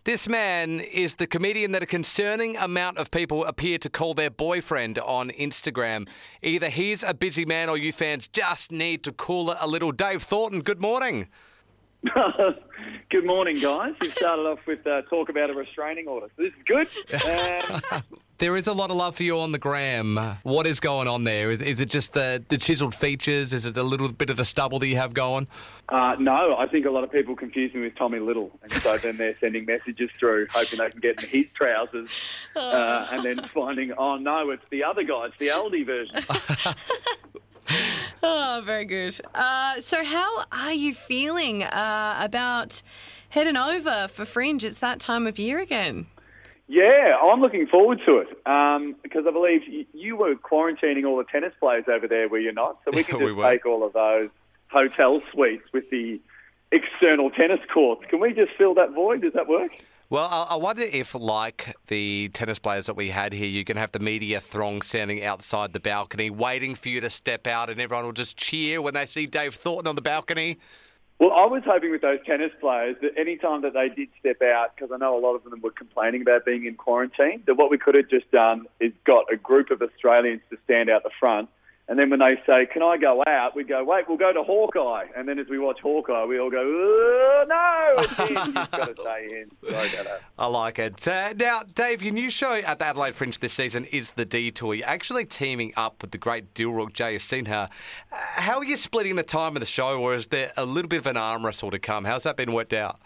This man is the comedian that a concerning amount of people appear to call their boyfriend on Instagram. Either he's a busy man or you fans just need to cool it a little. Dave Thornton, good morning. Good morning, guys. You started off with talk about a restraining order. So this is good. There is a lot of love for you on the gram. What is going on there? Is it just the chiseled features? Is it a little bit of the stubble that you have going? No, I think a lot of people confuse me with Tommy Little. And so then they're sending messages through, hoping they can get in his trousers. And then finding, oh, no, it's the other guy. It's the Aldi version. Oh, very good. So how are you feeling about heading over for Fringe? It's that time of year again. Yeah, I'm looking forward to it because I believe you were quarantining all the tennis players over there, were you not? So we can just take all of those hotel suites with the external tennis courts. Can we just fill that void? Does that work? Well, I wonder if, like the tennis players that we had here, you can have the media throng standing outside the balcony waiting for you to step out and everyone will just cheer when they see Dave Thornton on the balcony. Well, I was hoping with those tennis players that any time that they did step out, because I know a lot of them were complaining about being in quarantine, that what we could have just done is got a group of Australians to stand out the front. And then when they say, can I go out? We go, wait, we'll go to Hawkeye. And then as we watch Hawkeye, we all go, oh, no, it's in. You've got to stay in. Sorry about that. I like it. Now, Dave, your new show at the Adelaide Fringe this season is The Detour. You're actually teaming up with the great Dilruk Jayasinha. How are you splitting the time of the show, or is there a little bit of an arm wrestle to come? How's that been worked out?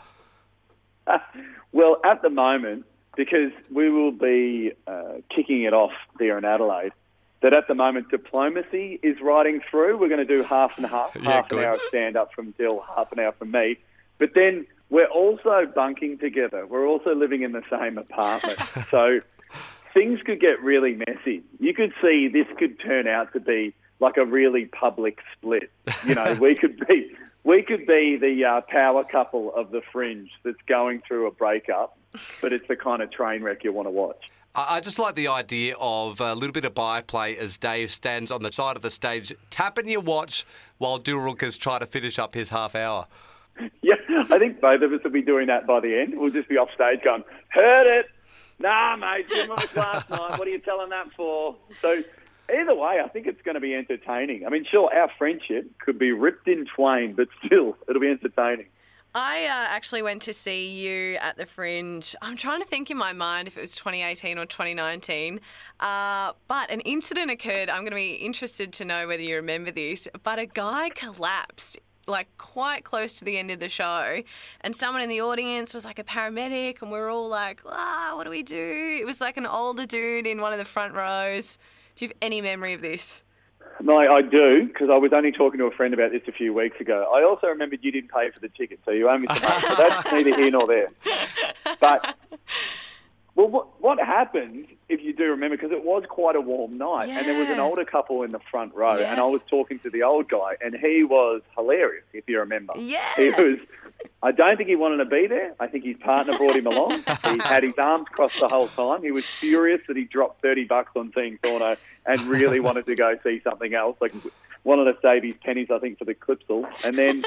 Well, at the moment, because we will be kicking it off there in Adelaide, that at the moment diplomacy is riding through. We're going to do half and half, half an hour of stand-up from Dill, half an hour from me. But then we're also bunking together. We're also living in the same apartment. So things could get really messy. You could see this could turn out to be like a really public split. You know, we could be the power couple of the Fringe that's going through a breakup, but it's the kind of train wreck you want to watch. I just like the idea of a little bit of byplay as Dave stands on the side of the stage, tapping your watch while Dilruk is trying to finish up his half hour. Yeah, I think both of us will be doing that by the end. We'll just be off stage going, heard it. Nah, mate, didn't watch last night. What are you telling that for? So either way, I think it's going to be entertaining. I mean, sure, our friendship could be ripped in twain, but still, it'll be entertaining. I actually went to see you at the Fringe. I'm trying to think in my mind if it was 2018 or 2019. But an incident occurred. I'm going to be interested to know whether you remember this. But a guy collapsed like quite close to the end of the show. And someone in the audience was like a paramedic. And we were all like, what do we do? It was like an older dude in one of the front rows. Do you have any memory of this? No, I do, because I was only talking to a friend about this a few weeks ago. I also remembered you didn't pay for the ticket, so you owe me some money. So that's neither here nor there. But, well, what happened, if you do remember, because it was quite a warm night, and there was an older couple in the front row, and I was talking to the old guy, and he was hilarious, if you remember. Yeah. He was... I don't think he wanted to be there. I think his partner brought him along. He had his arms crossed the whole time. He was furious that he dropped $30 on seeing Thorno and really wanted to go see something else. Like, wanted to save his pennies, I think, for the Clipsal. And then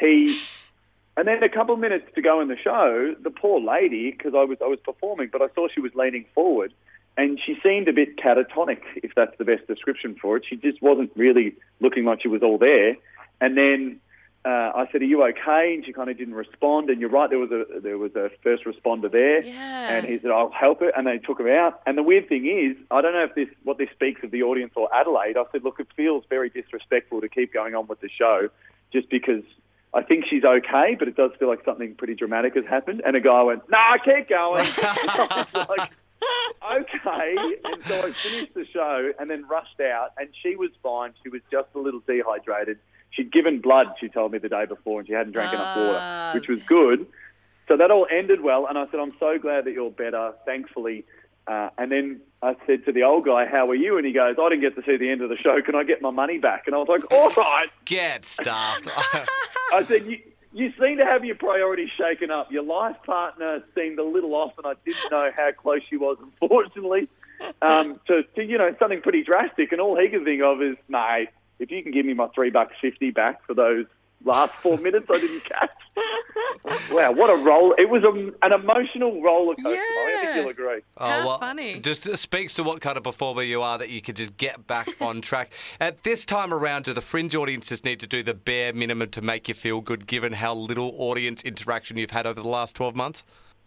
a couple of minutes to go in the show, the poor lady, because I was performing, but I saw she was leaning forward, and she seemed a bit catatonic, if that's the best description for it. She just wasn't really looking like she was all there. And then I said, "Are you okay?" And she kind of didn't respond. And you're right, there was a first responder there, and he said, "I'll help her." And they took her out. And the weird thing is, I don't know if what this speaks of the audience or Adelaide. I said, "Look, it feels very disrespectful to keep going on with the show, just because I think she's okay, but it does feel like something pretty dramatic has happened." And a guy went, "Nah, keep going." I was like, okay. And so I finished the show and then rushed out, and she was fine. She was just a little dehydrated. She'd given blood, she told me the day before, and she hadn't drank enough water, which was good. So that all ended well, and I said, "I'm so glad that you're better, thankfully." And then I said to the old guy, "How are you?" And he goes, "I didn't get to see the end of the show. Can I get my money back?" And I was like, "All right." Get stuffed. I said, you seem to have your priorities shaken up. Your life partner seemed a little off, and I didn't know how close she was, unfortunately, to something pretty drastic. And all he could think of is, "Mate, if you can give me my $3.50 back for those last 4 minutes I didn't catch. Wow, what a roll. It was an emotional roller coaster, Molly. I think you'll agree. How funny. Just speaks to what kind of performer you are that you can just get back on track. At this time around, do the Fringe audiences need to do the bare minimum to make you feel good, given how little audience interaction you've had over the last 12 months?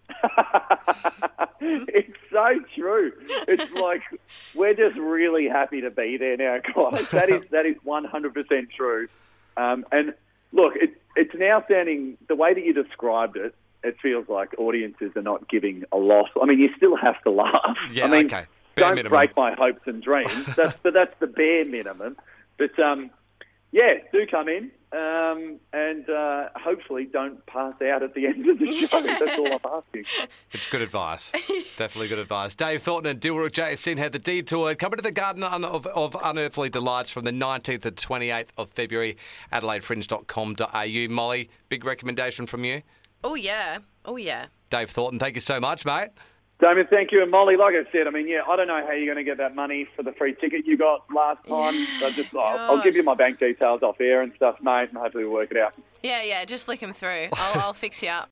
It's so true. It's like we're just really happy to be there now, guys. That is 100% true. And look, it's now sounding, the way that you described it, it feels like audiences are not giving a loss. I mean, you still have to laugh. Yeah, I mean, okay. Bare don't minimum. break my hopes and dreams. That's the bare minimum. But yeah, do come in and hopefully don't pass out at the end of the show. That's all I'm asking. It's good advice. It's definitely good advice. Dave Thornton and Dilruk Jayasin had the detour. Coming to the Garden of Unearthly Delights from the 19th and 28th of February, adelaidefringe.com.au. Molly, big recommendation from you. Oh, yeah. Oh, yeah. Dave Thornton, thank you so much, mate. Damien, thank you. And Molly, like I said, I mean, yeah, I don't know how you're going to get that money for the free ticket you got last time. So I'll give you my bank details off air and stuff, mate, and hopefully we'll work it out. Yeah, just flick them through. I'll fix you up.